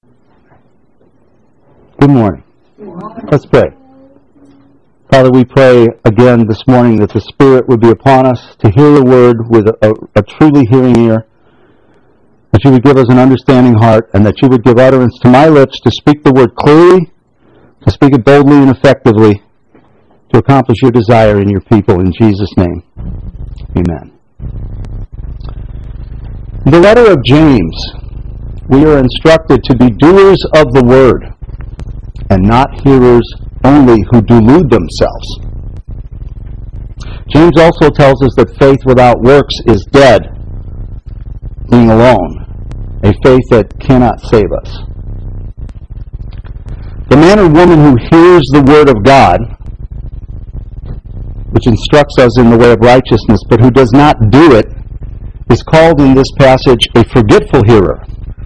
Good morning. Let's pray. Father, we pray again this morning that the Spirit would be upon us to hear the Word with a truly hearing ear, that you would give us an understanding heart, and that you would give utterance to my lips to speak the Word clearly, to speak it boldly and effectively, to accomplish your desire in your people. In Jesus' name, amen. In the letter of James, we are instructed to be doers of the Word, and not hearers only who delude themselves. James also tells us that faith without works is dead, being alone, a faith that cannot save us. The man or woman who hears the Word of God, which instructs us in the way of righteousness, but who does not do it, is called in this passage a forgetful hearer,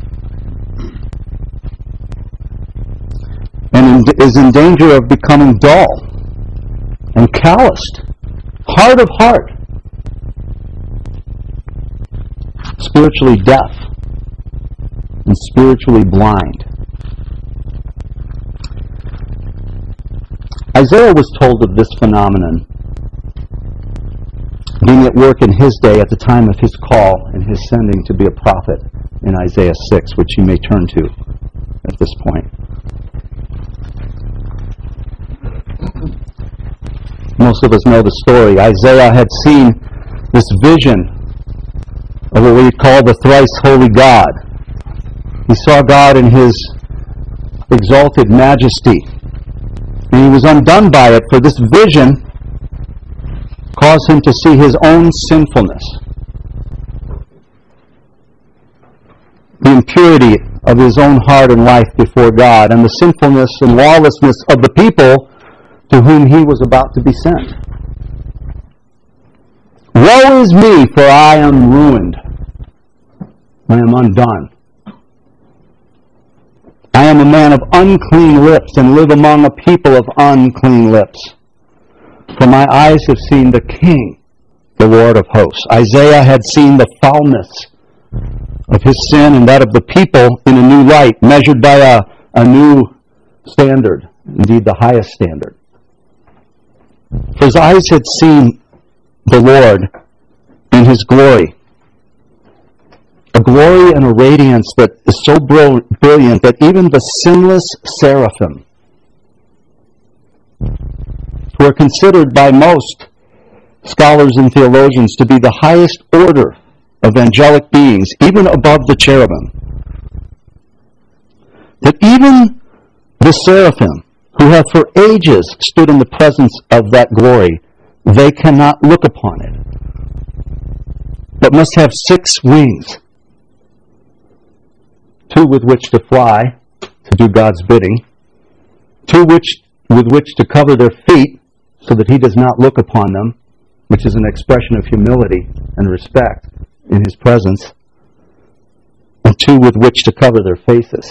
and is in danger of becoming dull and calloused, hard of heart, spiritually deaf, and spiritually blind. Isaiah was told of this phenomenon being at work in his day at the time of his call and his sending to be a prophet in Isaiah 6, which you may turn to at this point. Most of us know the story. Isaiah had seen this vision of what we call the thrice holy God. He saw God in his exalted majesty, and he was undone by it, for this vision caused him to see his own sinfulness, the impurity of his own heart and life before God, and the sinfulness and lawlessness of the people to whom he was about to be sent. Woe is me, for I am ruined. I am undone. I am a man of unclean lips, and live among a people of unclean lips. For my eyes have seen the King, the Lord of hosts. Isaiah had seen the foulness of his sin and that of the people in a new light, measured by a new standard, indeed the highest standard. For his eyes had seen the Lord in his glory, a glory and a radiance that is so brilliant that even the sinless seraphim, who are considered by most scholars and theologians to be the highest order of angelic beings, even above the cherubim, that even the seraphim, who have for ages stood in the presence of that glory, they cannot look upon it, but must have 6 wings, 2 with which to fly, to do God's bidding, 2 with which to cover their feet, so that he does not look upon them, which is an expression of humility and respect in his presence, and 2 with which to cover their faces,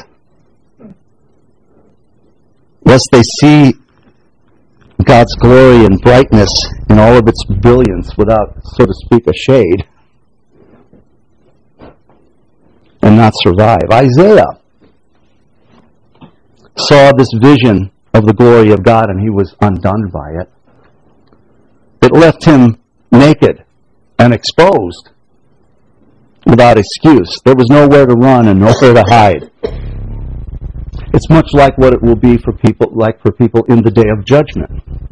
lest they see God's glory and brightness in all of its brilliance without, so to speak, a shade, and not survive. Isaiah saw this vision of the glory of God, and he was undone by it. It left him naked and exposed without excuse. There was nowhere to run and nowhere to hide. It's much like what it will be for people in the day of judgment,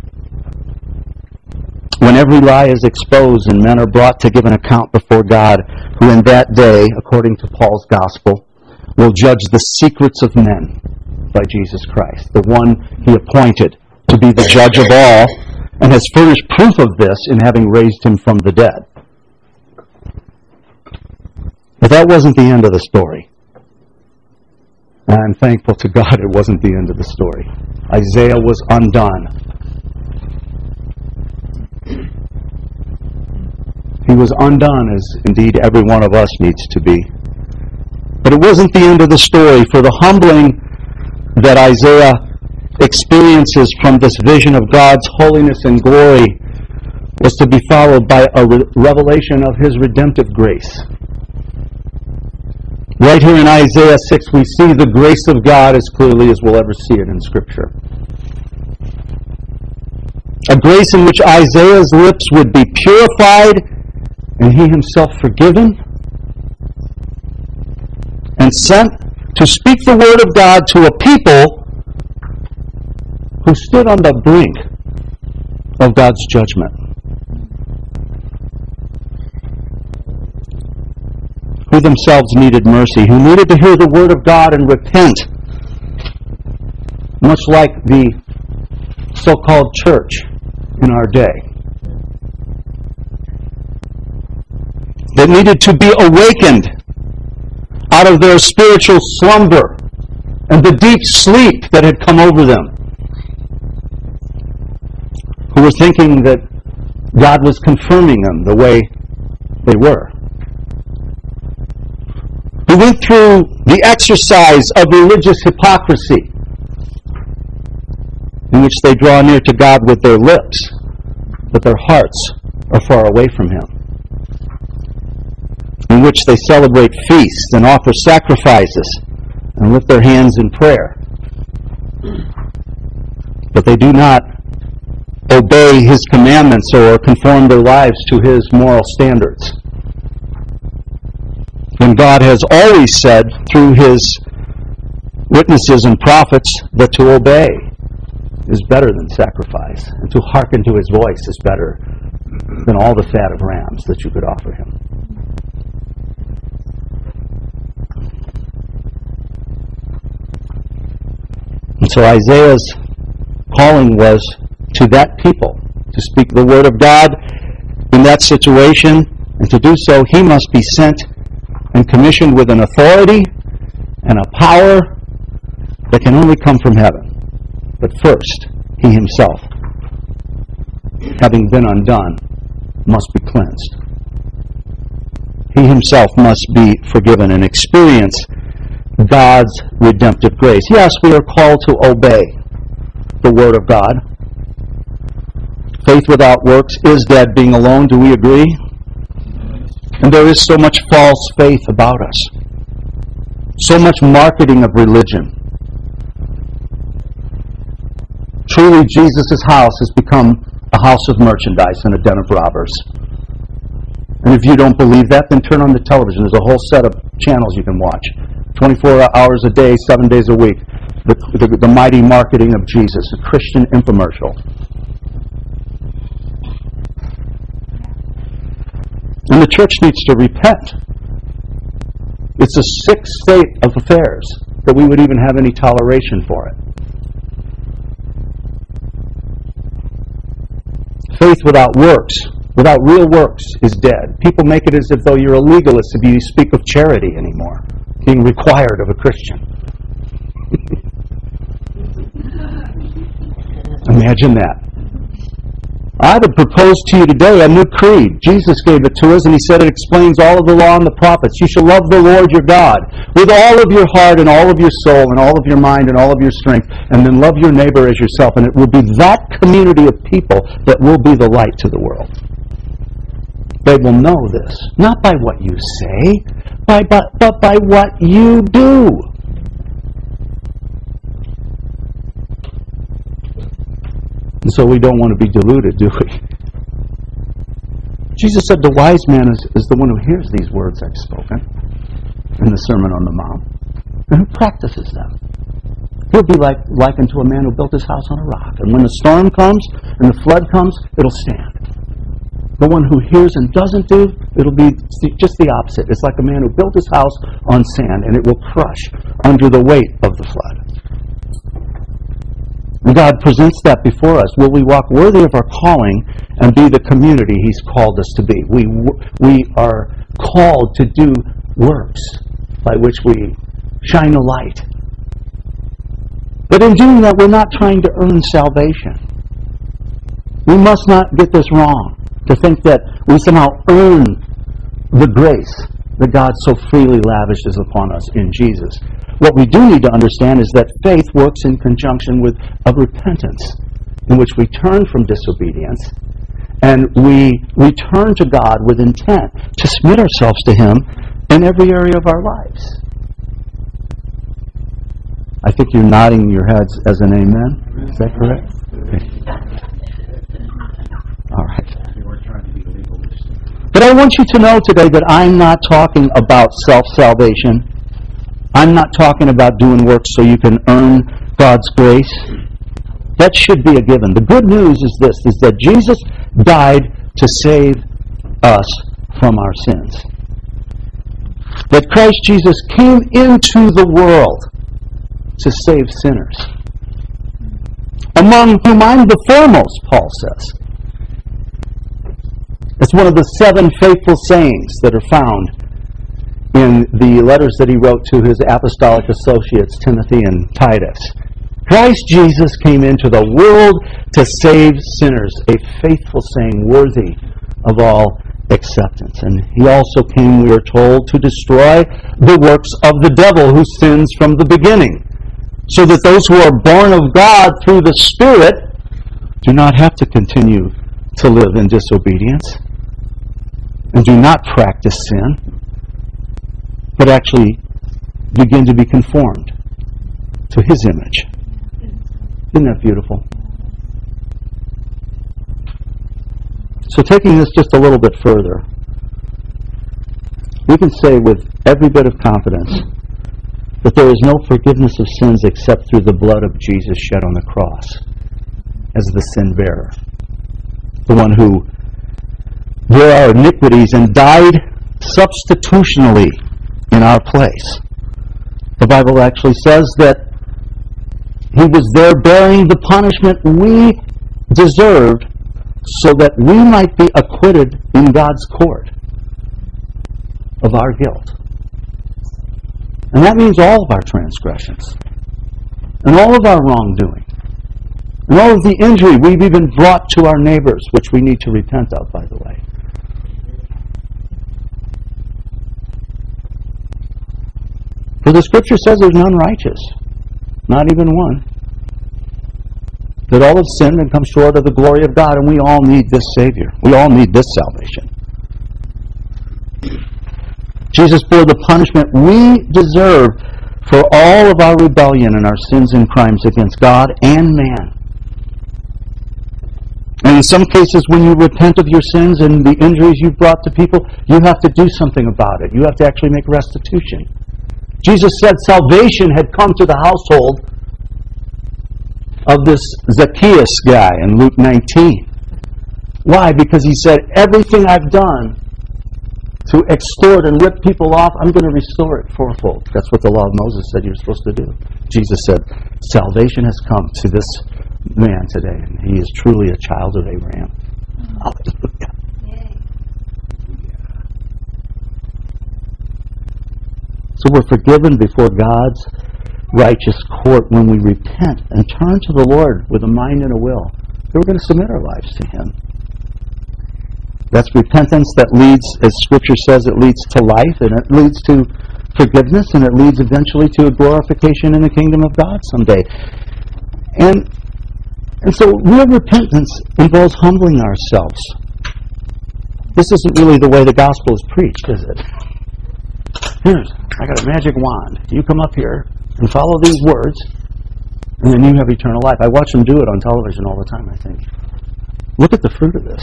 when every lie is exposed and men are brought to give an account before God, who in that day, according to Paul's gospel, will judge the secrets of men by Jesus Christ, the one he appointed to be the judge of all, and has furnished proof of this in having raised him from the dead. But that wasn't the end of the story. And I'm thankful to God it wasn't the end of the story. Isaiah was undone. He was undone, as indeed every one of us needs to be. But it wasn't the end of the story, for the humbling that Isaiah experiences from this vision of God's holiness and glory was to be followed by a revelation of his redemptive grace. Right here in Isaiah 6, we see the grace of God as clearly as we'll ever see it in Scripture. A grace in which Isaiah's lips would be purified and he himself forgiven and sent to speak the word of God to a people who stood on the brink of God's judgment. Who themselves needed mercy, who needed to hear the word of God and repent, much like the so-called church in our day. That needed to be awakened out of their spiritual slumber and the deep sleep that had come over them. Who were thinking that God was confirming them the way they were. Who went through the exercise of religious hypocrisy, in which they draw near to God with their lips, but their hearts are far away from Him. In which they celebrate feasts and offer sacrifices and lift their hands in prayer. But they do not obey His commandments or conform their lives to His moral standards. And God has always said through His witnesses and prophets that to obey is better than sacrifice, and to hearken to His voice is better than all the fat of rams that you could offer Him. And so Isaiah's calling was to that people to speak the word of God in that situation, and to do so he must be sent and commissioned with an authority and a power that can only come from heaven. But first, he himself, having been undone, must be cleansed. He himself must be forgiven and experience God's redemptive grace. Yes, we are called to obey the Word of God. Faith without works is dead, being alone. Do we agree? And there is so much false faith about us. So much marketing of religion. Truly, Jesus' house has become a house of merchandise and a den of robbers. And if you don't believe that, then turn on the television. There's a whole set of channels you can watch. 24 hours a day, 7 days a week. The mighty marketing of Jesus, a Christian infomercial. And the church needs to repent. It's a sick state of affairs that we would even have any toleration for it. Faith without works, without real works, is dead. People make it as if though you're a legalist if you speak of charity anymore, being required of a Christian. Imagine that. I would propose to you today a new creed. Jesus gave it to us, and He said it explains all of the law and the prophets. You shall love the Lord your God with all of your heart and all of your soul and all of your mind and all of your strength, and then love your neighbor as yourself. And it will be that community of people that will be the light to the world. They will know this, not by what you say, but by what you do. And so we don't want to be deluded, do we? Jesus said the wise man is the one who hears these words I've spoken in the Sermon on the Mount, and who practices them. He'll be likened to a man who built his house on a rock. And when the storm comes and the flood comes, it'll stand. The one who hears and doesn't do, it'll be just the opposite. It's like a man who built his house on sand, and it will crush under the weight of the flood. God presents that before us. Will we walk worthy of our calling and be the community He's called us to be? We are called to do works by which we shine a light. But in doing that, we're not trying to earn salvation. We must not get this wrong, to think that we somehow earn the grace that God so freely lavishes upon us in Jesus. What we do need to understand is that faith works in conjunction with a repentance in which we turn from disobedience and we return to God with intent to submit ourselves to Him in every area of our lives. I think you're nodding your heads as an amen. Is that correct? Okay. All right. But I want you to know today that I'm not talking about self-salvation. I'm not talking about doing works so you can earn God's grace. That should be a given. The good news is this, is that Jesus died to save us from our sins. That Christ Jesus came into the world to save sinners, among whom I'm the foremost, Paul says. It's one of the 7 faithful sayings that are found in the letters that he wrote to his apostolic associates, Timothy and Titus. Christ Jesus came into the world to save sinners, a faithful saying worthy of all acceptance. And he also came, we are told, to destroy the works of the devil who sins from the beginning, so that those who are born of God through the Spirit do not have to continue to live in disobedience and do not practice sin, but actually begin to be conformed to His image. Isn't that beautiful? So taking this just a little bit further, we can say with every bit of confidence that there is no forgiveness of sins except through the blood of Jesus shed on the cross as the sin bearer, the one who bore our iniquities and died substitutionally in our place. The Bible actually says that He was there bearing the punishment we deserved so that we might be acquitted in God's court of our guilt. And that means all of our transgressions, and all of our wrongdoing, and all of the injury we've even brought to our neighbors, which we need to repent of, by the way. For the Scripture says there's none righteous, not even one. That all have sinned and come short of the glory of God, and we all need this Savior. We all need this salvation. Jesus bore the punishment we deserve for all of our rebellion and our sins and crimes against God and man. And in some cases, when you repent of your sins and the injuries you've brought to people, you have to do something about it. You have to actually make restitution. Jesus said salvation had come to the household of this Zacchaeus guy in Luke 19. Why? Because he said, everything I've done to extort and rip people off, I'm going to restore it fourfold. That's what the law of Moses said you're supposed to do. Jesus said, salvation has come to this man today, and he is truly a child of Abraham. Hallelujah. So we're forgiven before God's righteous court when we repent and turn to the Lord with a mind and a will. We're going to submit our lives to Him. That's repentance that leads, as Scripture says, it leads to life, and it leads to forgiveness, and it leads eventually to a glorification in the kingdom of God someday. And so real repentance involves humbling ourselves. This isn't really the way the gospel is preached, is it? I got a magic wand. You come up here and follow these words, and then you have eternal life. I watch them do it on television all the time, I think. Look at the fruit of this.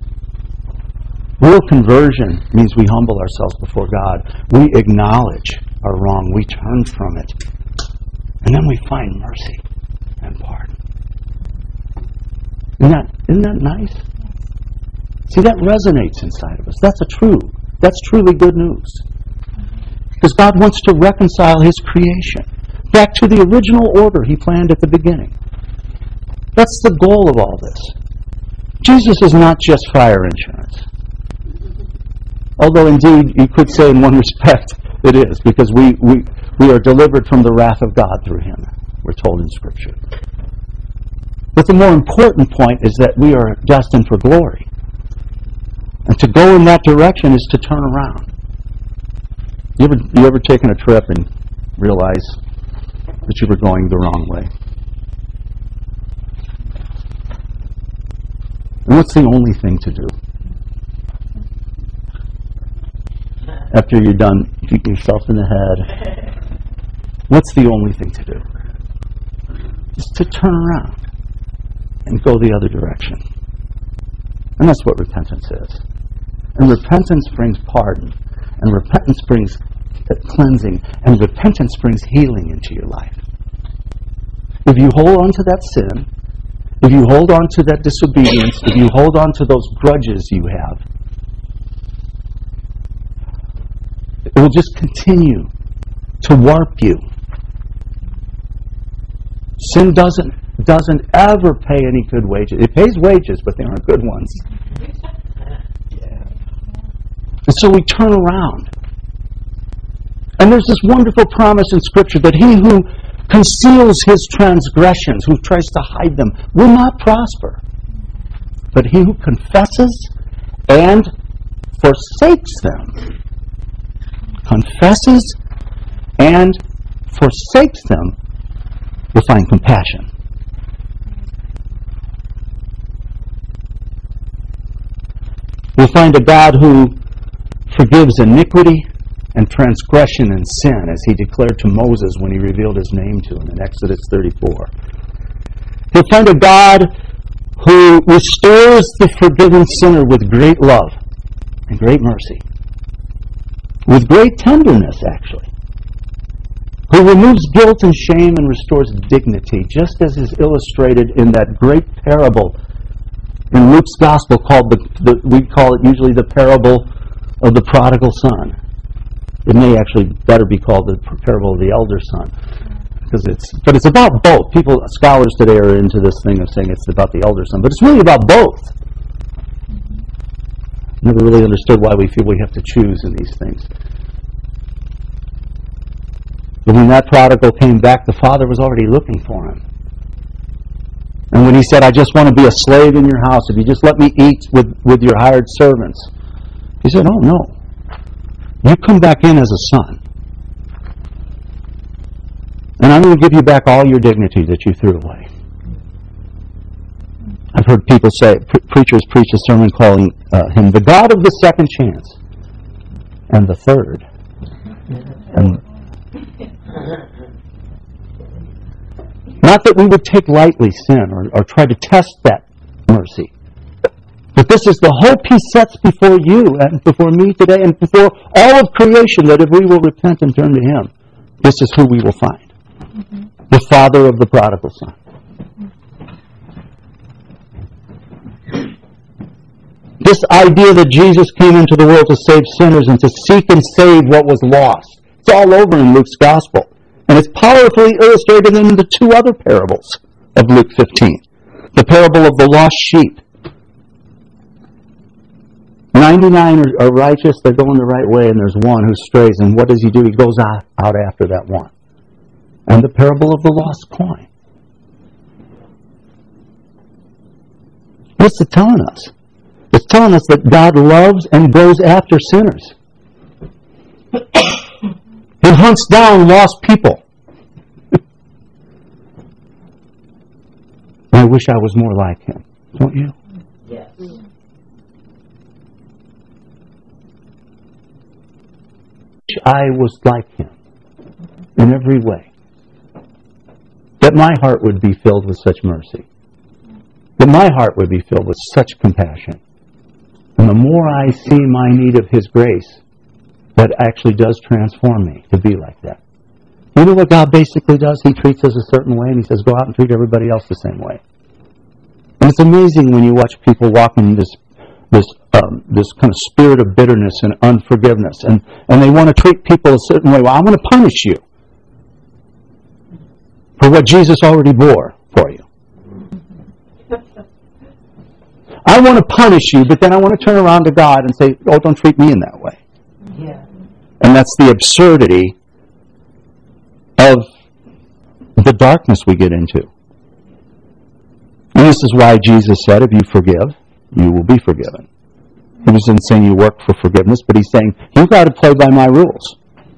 Real conversion means we humble ourselves before God. We acknowledge our wrong. We turn from it. And then we find mercy and pardon. Isn't that nice? See, that resonates inside of us. That's truly good news. Because God wants to reconcile His creation back to the original order He planned at the beginning. That's the goal of all this. Jesus is not just fire insurance. Although indeed you could say in one respect it is, because we are delivered from the wrath of God through Him, we're told in Scripture. But the more important point is that we are destined for glory. And to go in that direction is to turn around. You ever taken a trip and realize that you were going the wrong way? And what's the only thing to do? After you're done beating yourself in the head, what's the only thing to do? is to turn around and go the other direction. And that's what repentance is. And repentance brings pardon. And repentance brings cleansing. And repentance brings healing into your life. If you hold on to that sin, if you hold on to that disobedience, if you hold on to those grudges you have, it will just continue to warp you. Sin doesn't ever pay any good wages. It pays wages, but they aren't good ones. And so we turn around. And there's this wonderful promise in Scripture that he who conceals his transgressions, who tries to hide them, will not prosper. But he who confesses and forsakes them, confesses and forsakes them, will find compassion. We'll find a God who forgives iniquity and transgression and sin, as he declared to Moses when he revealed his name to him in Exodus 34. He'll find a God who restores the forgiven sinner with great love and great mercy, with great tenderness, actually, who removes guilt and shame and restores dignity, just as is illustrated in that great parable in Luke's Gospel called we call it usually the parable of the prodigal son. It may actually better be called the parable of the elder son, but it's about both. Scholars today are into this thing of saying it's about the elder son, but it's really about both. Never really understood why we feel we have to choose in these things. But when that prodigal came back, the father was already looking for him. And when he said, I just want to be a slave in your house, if you just let me eat with your hired servants, he said, oh no. You come back in as a son. And I'm going to give you back all your dignity that you threw away. I've heard people say, preachers preach a sermon calling him the God of the second chance and the third. And not that we would take lightly sin or try to test that mercy. But this is the hope he sets before you and before me today and before all of creation, that if we will repent and turn to him, this is who we will find. Mm-hmm. The father of the prodigal son. This idea that Jesus came into the world to save sinners and to seek and save what was lost. It's all over in Luke's Gospel. And it's powerfully illustrated in the two other parables of Luke 15. The parable of the lost sheep. 99 are righteous, they're going the right way, and there's one who strays. And what does he do? He goes out after that one. And the parable of the lost coin. What's it telling us? It's telling us that God loves and goes after sinners. He hunts down lost people. I wish I was more like him. Don't you? Yes. I was like him in every way. That my heart would be filled with such mercy. That my heart would be filled with such compassion. And the more I see my need of his grace, that actually does transform me to be like that. You know what God basically does? He treats us a certain way, and he says, go out and treat everybody else the same way. And it's amazing when you watch people walk in this kind of spirit of bitterness and unforgiveness, and they want to treat people a certain way. Well, I want to punish you for what Jesus already bore for you. I want to punish you, but then I want to turn around to God and say, oh, don't treat me in that way. Yeah. And that's the absurdity of the darkness we get into. And this is why Jesus said, if you forgive, you will be forgiven. He wasn't saying you work for forgiveness, but he's saying, you've got to play by my rules.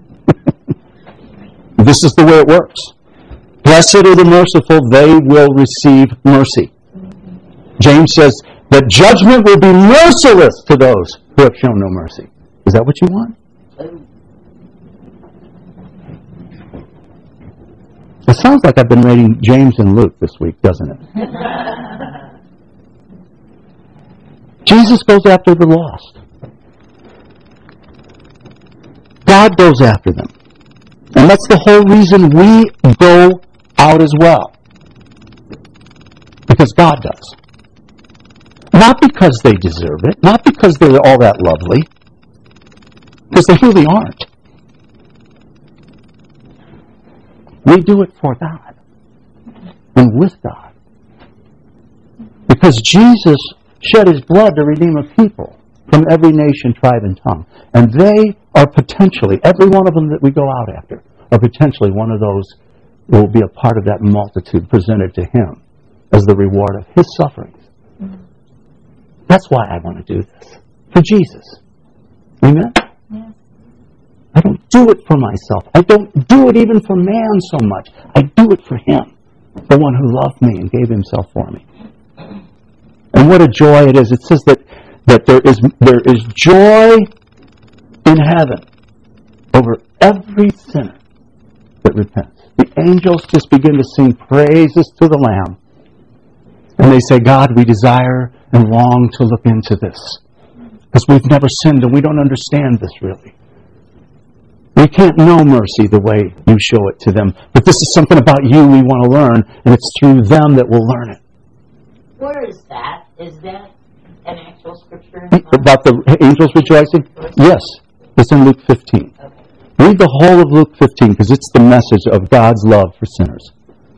This is the way it works. Blessed are the merciful, they will receive mercy. James says that judgment will be merciless to those who have shown no mercy. Is that what you want? It sounds like I've been reading James and Luke this week, doesn't it? Jesus goes after the lost. God goes after them. And that's the whole reason we go out as well. Because God does. Not because they deserve it, not because they're all that lovely, because they really aren't. We do it for God and with God. Because Jesus shed his blood to redeem a people from every nation, tribe, and tongue. And they are potentially, every one of them that we go out after, are potentially one of those who will be a part of that multitude presented to him as the reward of his sufferings. That's why I want to do this. For Jesus. Amen? Yeah. I don't do it for myself. I don't do it even for man so much. I do it for him. The one who loved me and gave himself for me. And what a joy it is. It says that there is joy in heaven over every sinner that repents. The angels just begin to sing praises to the Lamb. And they say, God, we desire and long to look into this. Because we've never sinned and we don't understand this really. We can't know mercy the way you show it to them. But this is something about you we want to learn, and it's through them that we'll learn it. Where is that? Is that an actual scripture? About the angels rejoicing? Yes. It's in Luke 15. Okay. Read the whole of Luke 15 because it's the message of God's love for sinners.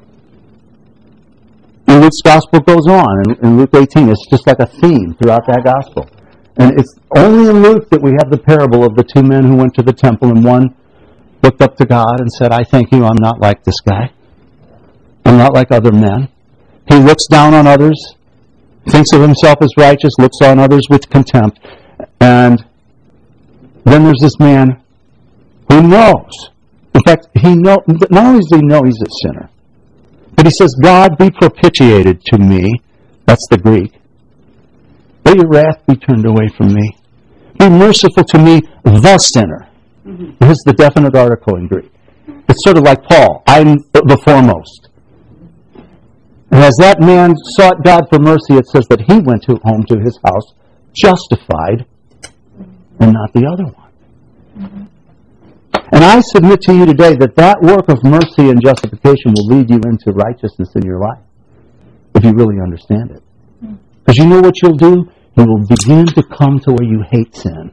And Luke's gospel goes on. In Luke 18, it's just like a theme throughout that gospel. And it's only in Luke that we have the parable of the two men who went to the temple, and one looked up to God and said, I thank you, I'm not like this guy. I'm not like other men. He looks down on others, thinks of himself as righteous, looks on others with contempt. And then there's this man who knows. In fact, not only does he know he's a sinner, but he says, God, be propitiated to me. That's the Greek. Let your wrath be turned away from me. Be merciful to me, the sinner. Here's the definite article in Greek. It's sort of like Paul. I'm the foremost. And as that man sought God for mercy, it says that he went home to his house justified and not the other one. And I submit to you today that work of mercy and justification will lead you into righteousness in your life, if you really understand it. Because you know what you'll do? You will begin to come to where you hate sin.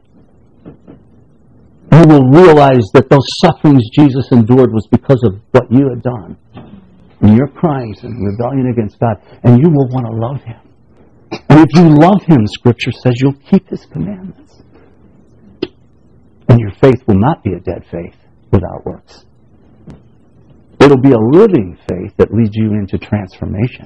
You will realize that those sufferings Jesus endured was because of what you had done. And your crimes and rebellion against God. And you will want to love him. And if you love him, Scripture says you'll keep his commandments. And your faith will not be a dead faith without works. It'll be a living faith that leads you into transformation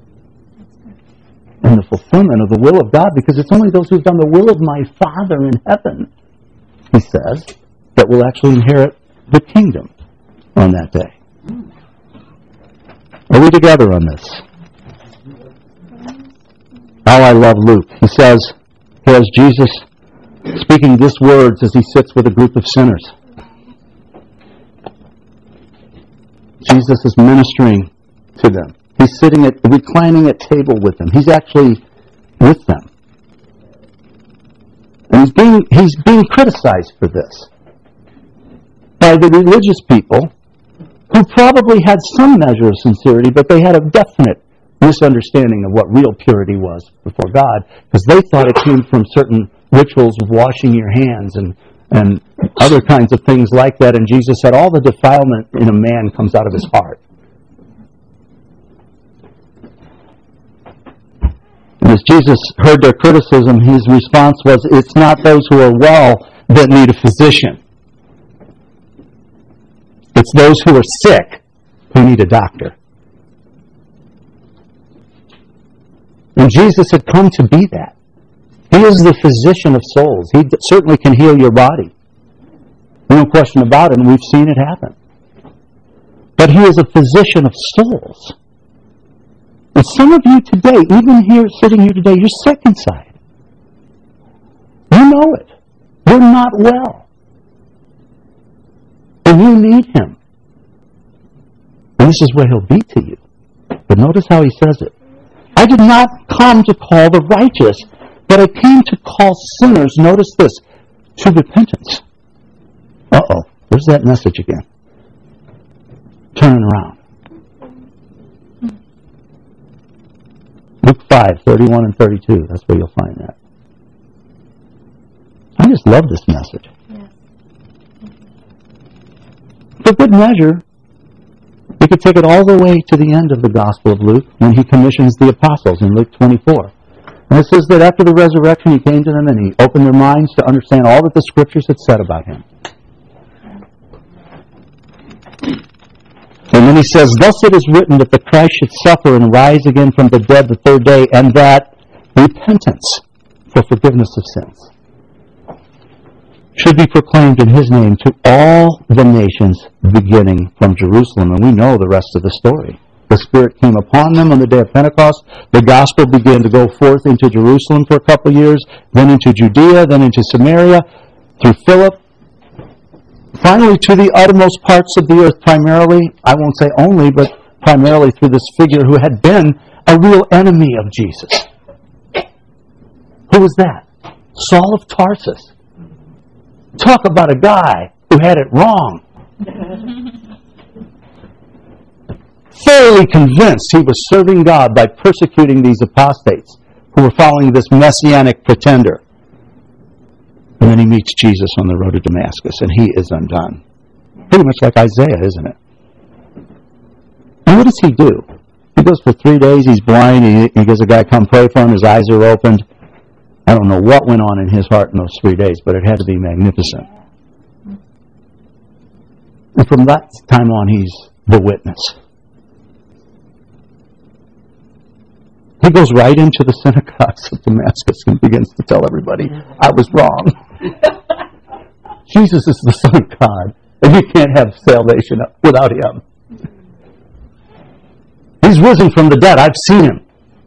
and the fulfillment of the will of God, because it's only those who've done the will of my Father in heaven, he says, that will actually inherit the kingdom on that day. Are we together on this? Oh, I love Luke. He says, here's Jesus speaking these words as he sits with a group of sinners. Jesus is ministering to them. He's reclining at table with them. He's actually with them. And he's being criticized for this by the religious people who probably had some measure of sincerity, but they had a definite misunderstanding of what real purity was before God, because they thought it came from certain rituals of washing your hands and other kinds of things like that. And Jesus said all the defilement in a man comes out of his heart. And as Jesus heard their criticism, his response was, it's not those who are well that need a physician. It's those who are sick who need a doctor. And Jesus had come to be that. He is the physician of souls. He certainly can heal your body. No question about it, and we've seen it happen. But he is a physician of souls. And some of you today, even here, sitting here today, you're sick inside. You know it. You're not well. And you need him. And this is where he'll be to you. But notice how he says it. I did not come to call the righteous, but I came to call sinners, notice this, to repentance. Uh-oh, there's that message again. Turning around. Luke 5, 31 and 32, that's where you'll find that. I just love this message. For good measure, you could take it all the way to the end of the Gospel of Luke when he commissions the apostles in Luke 24. And it says that after the resurrection he came to them and he opened their minds to understand all that the Scriptures had said about him. And then he says, thus it is written that the Christ should suffer and rise again from the dead the third day, and that repentance for forgiveness of sins should be proclaimed in his name to all the nations, beginning from Jerusalem. And we know the rest of the story. The Spirit came upon them on the day of Pentecost. The gospel began to go forth into Jerusalem for a couple of years, then into Judea, then into Samaria, through Philip, finally to the uttermost parts of the earth, primarily, I won't say only, but primarily through this figure who had been a real enemy of Jesus. Who was that? Saul of Tarsus. Talk about a guy who had it wrong. Thoroughly convinced he was serving God by persecuting these apostates who were following this messianic pretender. And then he meets Jesus on the road to Damascus, and he is undone. Pretty much like Isaiah, isn't it? And what does he do? He goes for 3 days, he's blind, he gets a guy come pray for him, his eyes are opened. I don't know what went on in his heart in those 3 days, but it had to be magnificent. And from that time on, he's the witness. He goes right into the synagogues of Damascus and begins to tell everybody, I was wrong. Jesus is the Son of God, and you can't have salvation without him. He's risen from the dead. I've seen him.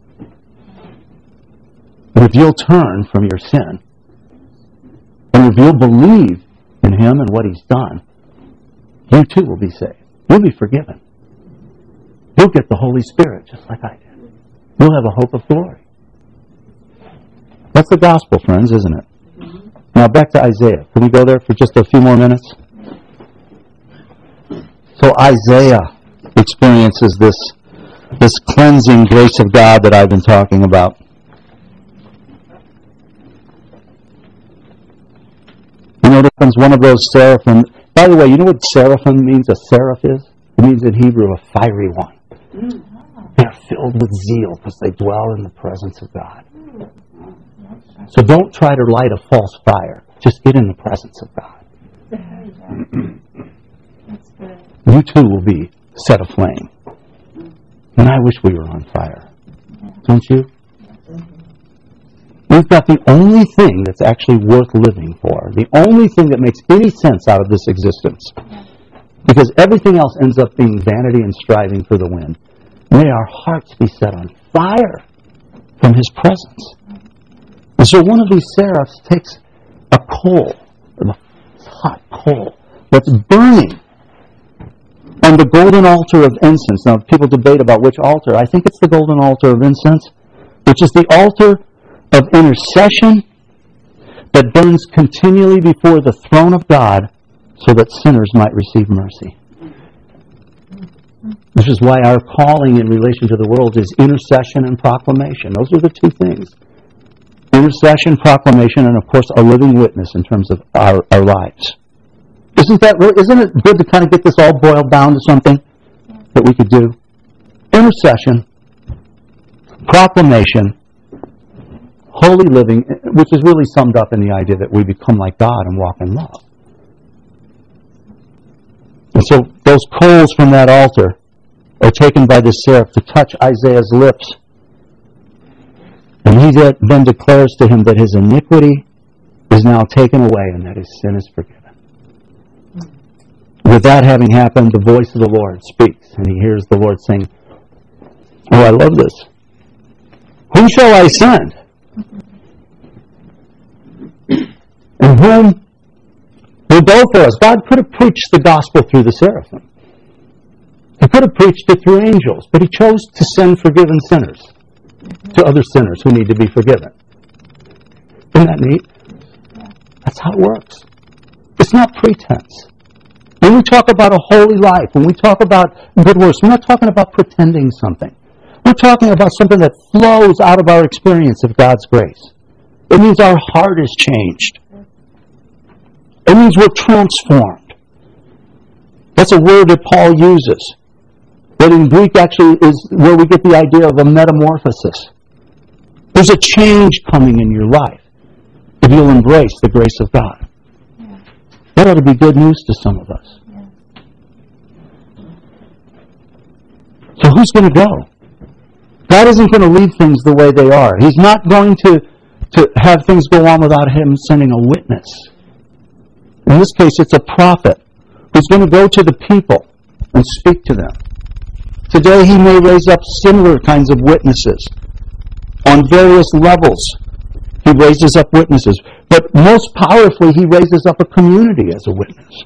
And if you'll turn from your sin, and if you'll believe in him and what he's done, you too will be saved. You'll be forgiven. You'll get the Holy Spirit just like I did. You'll have a hope of glory. That's the gospel, friends, isn't it? Now back to Isaiah. Can we go there for just a few more minutes? So Isaiah experiences this cleansing grace of God that I've been talking about. You know, there's one of those seraphim. By the way, you know what seraphim means? A seraph is? It means in Hebrew a fiery one. They're filled with zeal because they dwell in the presence of God. So don't try to light a false fire. Just get in the presence of God. You too will be set aflame. And I wish we were on fire. Don't you? We've got the only thing that's actually worth living for. The only thing that makes any sense out of this existence. Because everything else ends up being vanity and striving for the wind. May our hearts be set on fire from his presence. And so one of these seraphs takes a coal, a hot coal, that's burning on the golden altar of incense. Now, people debate about which altar. I think it's the golden altar of incense, which is the altar of intercession that burns continually before the throne of God so that sinners might receive mercy. This is why our calling in relation to the world is intercession and proclamation. Those are the two things. Intercession, proclamation, and of course a living witness in terms of our lives. Isn't it good to kind of get this all boiled down to something that we could do? Intercession, proclamation, holy living, which is really summed up in the idea that we become like God and walk in love. And so those coals from that altar are taken by the seraph to touch Isaiah's lips. And he then declares to him that his iniquity is now taken away and that his sin is forgiven. With that having happened, the voice of the Lord speaks, and he hears the Lord saying, oh, I love this. Whom shall I send? And whom will go for us? God could have preached the gospel through the seraphim. He could have preached it through angels, but he chose to send forgiven sinners to other sinners who need to be forgiven. Isn't that neat? That's how it works. It's not pretense. When we talk about a holy life, when we talk about good works, we're not talking about pretending something. We're talking about something that flows out of our experience of God's grace. It means our heart is changed. It means we're transformed. That's a word that Paul uses. That in Greek actually is where we get the idea of a metamorphosis. There's a change coming in your life if you'll embrace the grace of God. Yeah. That ought to be good news to some of us. Yeah. So who's going to go? God isn't going to leave things the way they are. He's not going to have things go on without Him sending a witness. In this case, it's a prophet who's going to go to the people and speak to them. Today, He may raise up similar kinds of witnesses on various levels. He raises up witnesses. But most powerfully, He raises up a community as a witness.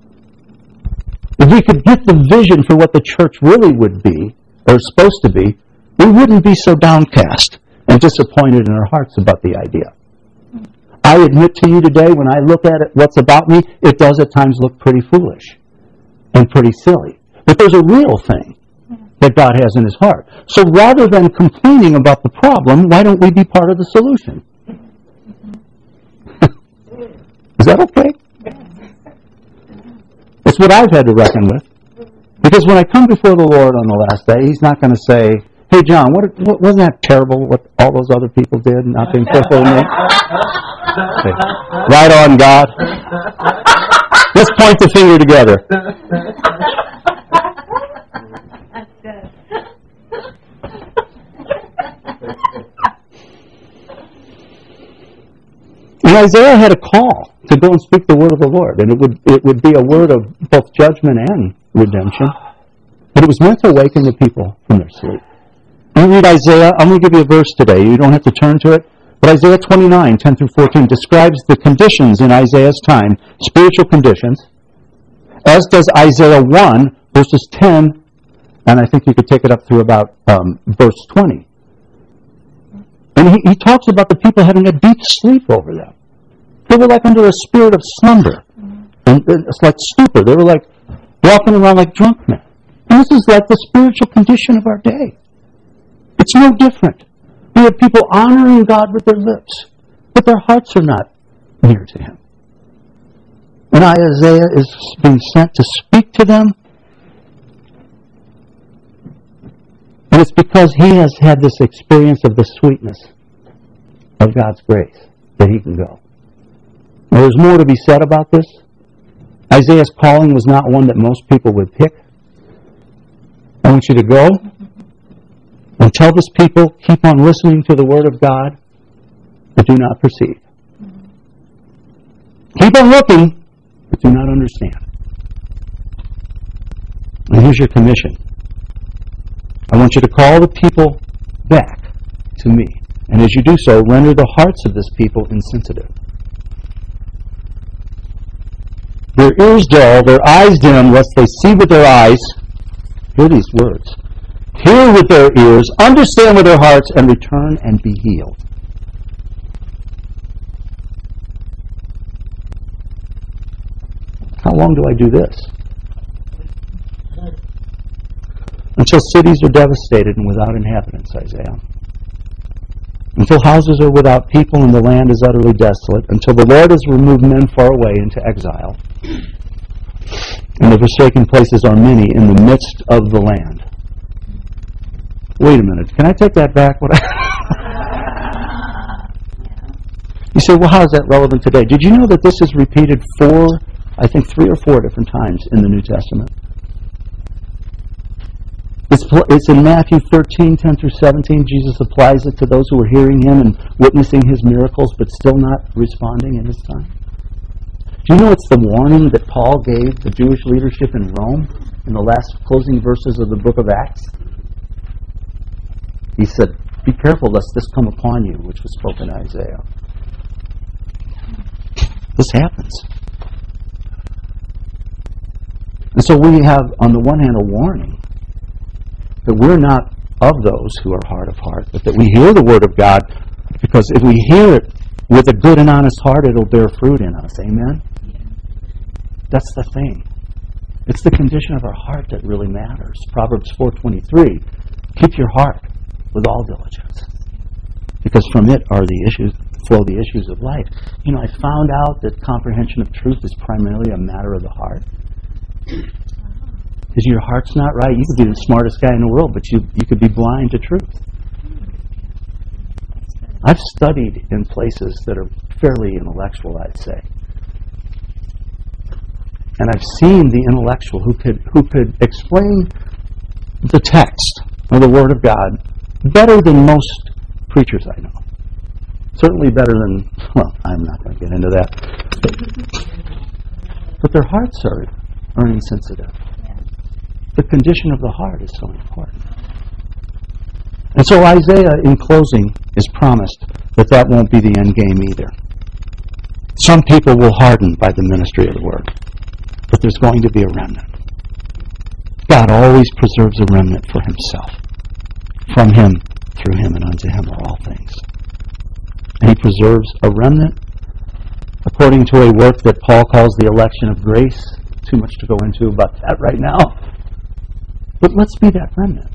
If we could get the vision for what the church really would be, or is supposed to be, we wouldn't be so downcast and disappointed in our hearts about the idea. I admit to you today, when I look at it, what's about me, it does at times look pretty foolish and pretty silly. But there's a real thing that God has in His heart. So rather than complaining about the problem, why don't we be part of the solution? Is that okay? It's what I've had to reckon with. Because when I come before the Lord on the last day, He's not going to say, "Hey John, wasn't that terrible what all those other people did, not being faithful to me?" Okay. Right on, God. Let's point the finger together. And Isaiah had a call to go and speak the word of the Lord, and it would be a word of both judgment and redemption. But it was meant to awaken the people from their sleep. When you read Isaiah, I'm going to give you a verse today. You don't have to turn to it. But Isaiah 29, 10 through 14, describes the conditions in Isaiah's time, spiritual conditions, as does Isaiah 1, verses 10, and I think you could take it up through about verse 20. And he talks about the people having a deep sleep over them. They were like under a spirit of slumber. And it's like stupor. They were like walking around like drunk men. And this is like the spiritual condition of our day. It's no different. We have people honoring God with their lips, but their hearts are not near to Him. And Isaiah is being sent to speak to them. And it's because he has had this experience of the sweetness of God's grace that he can go. Now, there's more to be said about this. Isaiah's calling was not one that most people would pick. I want you to go and tell this people, keep on listening to the Word of God, but do not perceive. Keep on looking, but do not understand. And here's your commission. I want you to call the people back to me. And as you do so, render the hearts of this people insensitive. Their ears dull, their eyes dim, lest they see with their eyes, hear these words, hear with their ears, understand with their hearts, and return and be healed. How long do I do this? Until cities are devastated and without inhabitants, Isaiah. Until houses are without people and the land is utterly desolate. Until the Lord has removed men far away into exile. And the forsaken places are many in the midst of the land. Wait a minute. Can I take that back? You say, well, how is that relevant today? Did you know that this is repeated 3 or 4 different times in the New Testament? It's in Matthew 13, 10 through 17. Jesus applies it to those who are hearing Him and witnessing His miracles, but still not responding in His time. Do you know it's the warning that Paul gave the Jewish leadership in Rome in the last closing verses of the book of Acts? He said, be careful lest this come upon you, which was spoken to Isaiah. This happens. And so we have, on the one hand, a warning that we're not of those who are hard of heart, but that we hear the Word of God, because if we hear it with a good and honest heart, it'll bear fruit in us. Amen? That's the thing. It's the condition of our heart that really matters. Proverbs 4:23, keep your heart with all diligence, because from it flow the issues of life. You know, I found out that comprehension of truth is primarily a matter of the heart. Because your heart's not right. You could be the smartest guy in the world, but you could be blind to truth. I've studied in places that are fairly intellectual, I'd say. And I've seen the intellectual who could explain the text of the Word of God better than most preachers I know. Certainly better than, well, I'm not going to get into that. But their hearts are insensitive. The condition of the heart is so important. And so Isaiah, in closing, is promised that won't be the end game either. Some people will harden by the ministry of the Word, but there's going to be a remnant. God always preserves a remnant for Himself. From Him, through Him, and unto Him are all things. And He preserves a remnant according to a work that Paul calls the election of grace. Too much to go into about that right now. But let's be that remnant.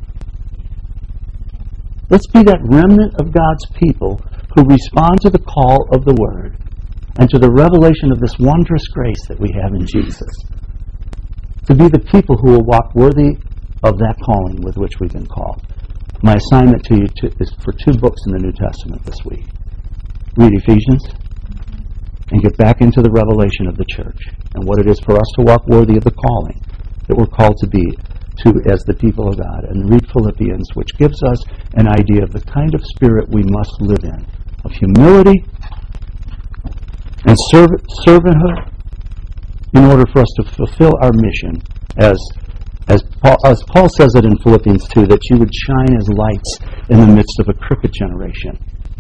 Let's be that remnant of God's people who respond to the call of the Word and to the revelation of this wondrous grace that we have in Jesus. To be the people who will walk worthy of that calling with which we've been called. My assignment to you is for 2 books in the New Testament this week. Read Ephesians and get back into the revelation of the church and what it is for us to walk worthy of the calling that we're called to be as the people of God. And read Philippians, which gives us an idea of the kind of spirit we must live in, of humility and servanthood, in order for us to fulfill our mission, as Paul says it in Philippians 2, that you would shine as lights in the midst of a crooked generation.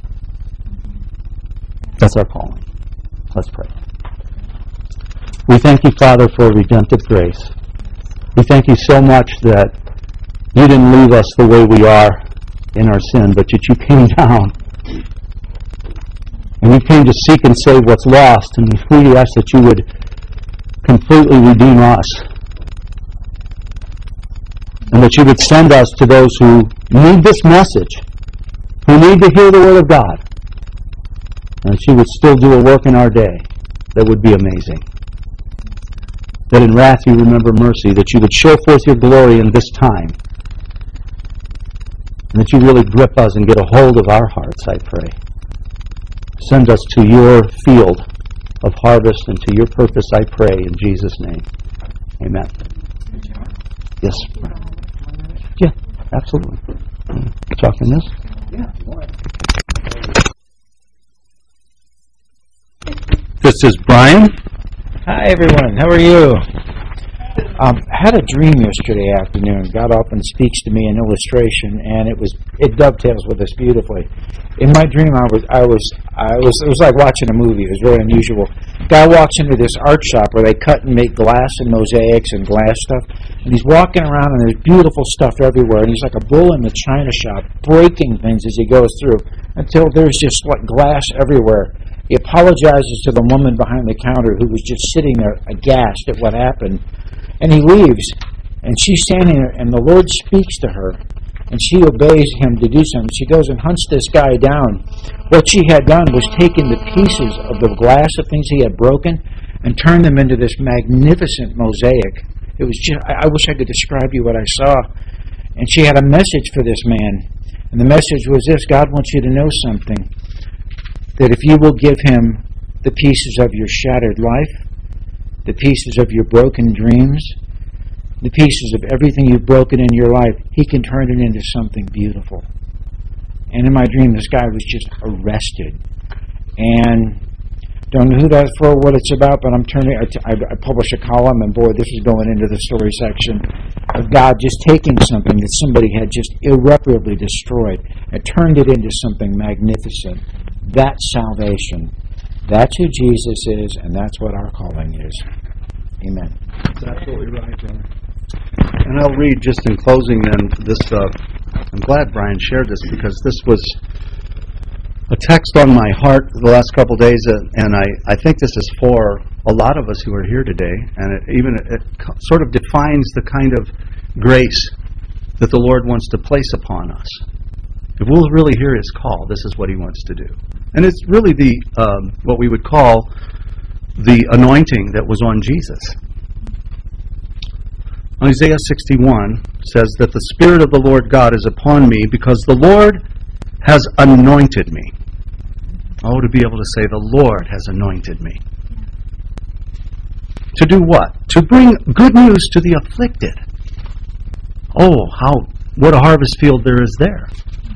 That's our calling. Let's pray. We thank you, Father, for redemptive grace. We thank you so much that you didn't leave us the way we are in our sin, but that you came down. And you came to seek and save what's lost. And we ask that you would completely redeem us. And that you would send us to those who need this message, who need to hear the Word of God. And that you would still do a work in our day that would be amazing. That in wrath you remember mercy, that you would show forth your glory in this time. And that you really grip us and get a hold of our hearts, I pray. Send us to your field of harvest and to your purpose, I pray, in Jesus' name. Amen. Yes. Yeah, absolutely. Talking this? Yeah. This is Brian. Hi, everyone. How are you? Had a dream yesterday afternoon. God often speaks to me in illustration, and it dovetails with us beautifully. In my dream, it was like watching a movie. It was very unusual. Guy walks into this art shop where they cut and make glass and mosaics and glass stuff, and he's walking around, and there's beautiful stuff everywhere, and he's like a bull in the china shop, breaking things as he goes through until there's just like glass everywhere. He apologizes to the woman behind the counter who was just sitting there aghast at what happened. And he leaves, and she's standing there, and the Lord speaks to her, and she obeys him to do something. She goes and hunts this guy down. What she had done was taken the pieces of the glass of things he had broken and turned them into this magnificent mosaic. It was just, I wish I could describe you what I saw. And she had a message for this man, and the message was this: God wants you to know something. That if you will give him the pieces of your shattered life, the pieces of your broken dreams, the pieces of everything you've broken in your life, he can turn it into something beautiful. And in my dream, this guy was just arrested. And don't know who that's for, what it's about, but I publish a column, and boy, this is going into the story section of God just taking something that somebody had just irreparably destroyed and turned it into something magnificent. That's salvation. That's who Jesus is, and that's what our calling is. Amen. That's absolutely right, brother. And I'll read just in closing then this, I'm glad Brian shared this because this was a text on my heart the last couple days, and I think this is for a lot of us who are here today, and it sort of defines the kind of grace that the Lord wants to place upon us. If we'll really hear His call, this is what He wants to do. And it's really the what we would call the anointing that was on Jesus. Isaiah 61 says that the Spirit of the Lord God is upon me because the Lord has anointed me. Oh, to be able to say, the Lord has anointed me. To do what? To bring good news to the afflicted. Oh, what a harvest field there is there.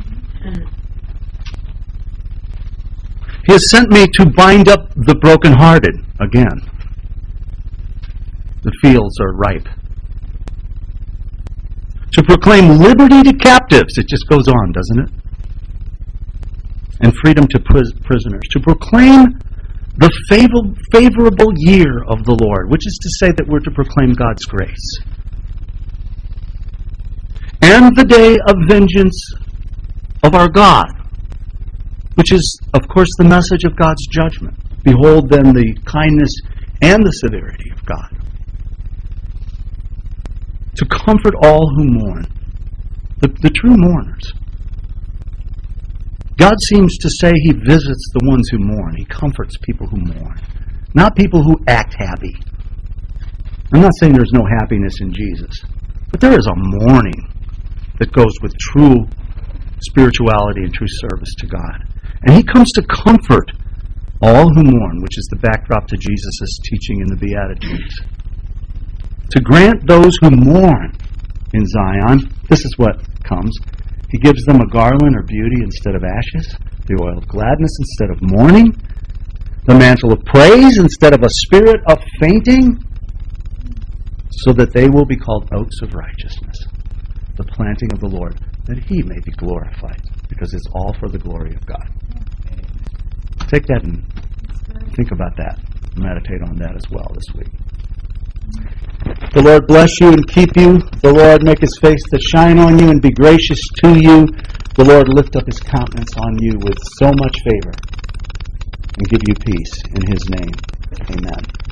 He has sent me to bind up the brokenhearted. Again, the fields are ripe. To proclaim liberty to captives. It just goes on, doesn't it? And freedom to prisoners. To proclaim the favorable year of the Lord, which is to say that we're to proclaim God's grace. And the day of vengeance of our God, which is, of course, the message of God's judgment. Behold, then, the kindness and the severity of God. To comfort all who mourn, the true mourners. God seems to say He visits the ones who mourn. He comforts people who mourn, not people who act happy. I'm not saying there's no happiness in Jesus, but there is a mourning that goes with true spirituality and true service to God. And He comes to comfort all who mourn, which is the backdrop to Jesus' teaching in the Beatitudes. To grant those who mourn in Zion, this is what comes. He gives them a garland or beauty instead of ashes, the oil of gladness instead of mourning, the mantle of praise instead of a spirit of fainting, so that they will be called oaks of righteousness, the planting of the Lord, that He may be glorified, because it's all for the glory of God. Take that and think about that. Meditate on that as well this week. The Lord bless you and keep you. The Lord make His face to shine on you and be gracious to you. The Lord lift up His countenance on you with so much favor and give you peace in His name. Amen.